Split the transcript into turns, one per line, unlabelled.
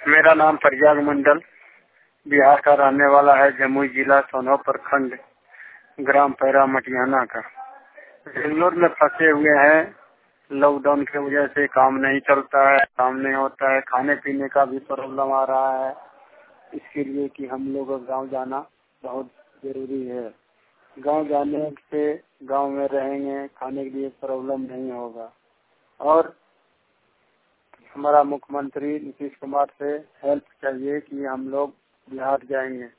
मेरा नाम प्रयाग मंडल, बिहार का रहने वाला है। जमुई जिला सोनो प्रखंड, ग्राम पैरा मटियाना का। बेंगलोर में फंसे हुए हैं। लॉकडाउन की वजह से काम नहीं चलता है, काम नहीं होता है, खाने पीने का भी प्रॉब्लम आ रहा है। इसके लिए कि हम लोग गांव जाना बहुत जरूरी है। गांव जाने से गांव में रहेंगे, खाने के लिए प्रॉब्लम नहीं होगा। और हमारा मुख्यमंत्री नीतीश कुमार से हेल्प चाहिए कि हम लोग बिहार जाएंगे।